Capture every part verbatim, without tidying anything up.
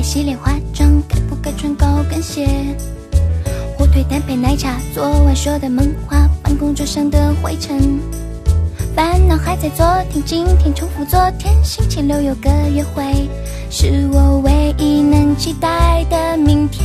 洗脸化妆，该不该穿高跟鞋？火腿蛋配奶茶，昨晚说的梦话，办公桌上的灰尘。烦恼还在昨天，今天重复昨天。星期六有个约会，是我唯一能期待的明天。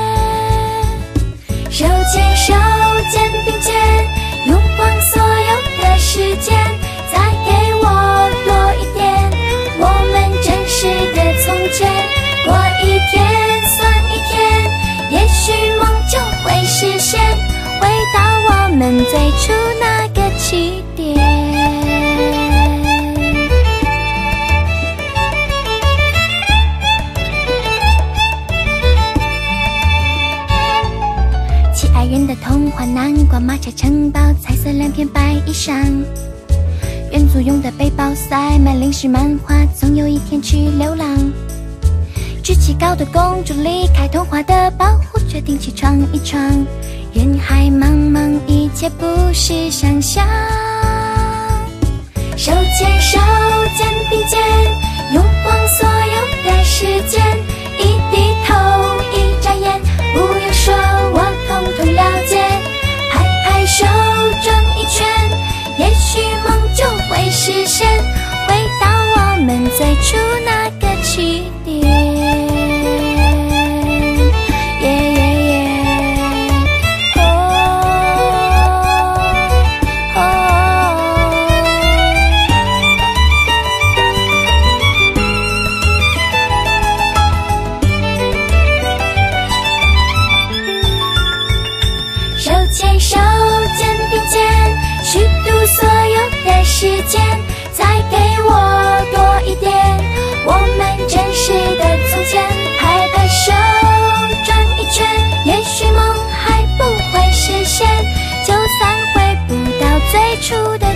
手牵手，肩并肩，用光所有的时间，再给我多一点我们真实的从前。过一天算一天，也许梦就会实现，回到我们最初那个起点。七爱人的童话，南瓜马车城堡，彩色两片白衣裳，元祖用的背包塞满零食漫画，总有一天去流浪。志气高的公主离开童话的保护，决定去闯一闯。人海茫茫，一切不是想象。手牵手，肩并肩，用光所有的时间，一低头，一眨眼，不用说，我统统了解。拍拍手，转一圈，也许梦就会实现，回到我们最初那个起点。手牵手，肩并肩，虚度所有的时间，再给我多一点我们真实的从前。拍拍手，转一圈，也许梦还不会实现，就算回不到最初的